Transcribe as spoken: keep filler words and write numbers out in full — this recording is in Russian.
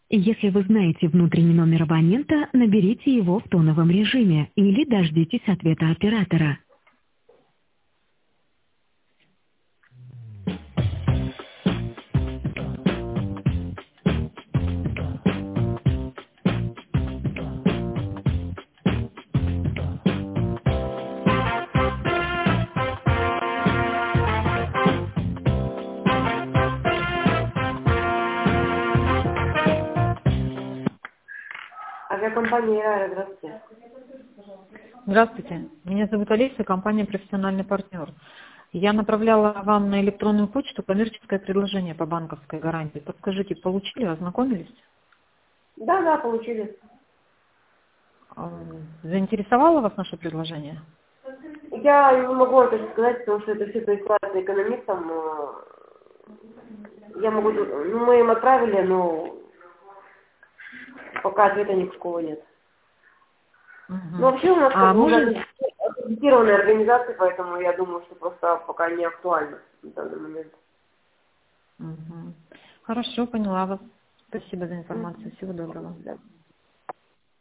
Если вы знаете внутренний номер абонента, наберите его в тоновом режиме или дождитесь ответа оператора. Авиакомпания «Аэро», здравствуйте. Здравствуйте, меня зовут Олеся, компания «Профессиональный партнер». Я направляла вам на электронную почту коммерческое предложение по банковской гарантии. Подскажите, получили, ознакомились? Да, да, получили. Заинтересовало вас наше предложение? Я не могу это сказать, потому что это все присылается экономистам. но Я могу, ну, мы им отправили, но пока ответа никакого нет. Угу. Ну, вообще у нас а как бы может... аккредитированная организация, поэтому я думаю, что просто пока не актуально в данный момент. Угу. Хорошо, поняла вас. Спасибо за информацию. Всего доброго. Да.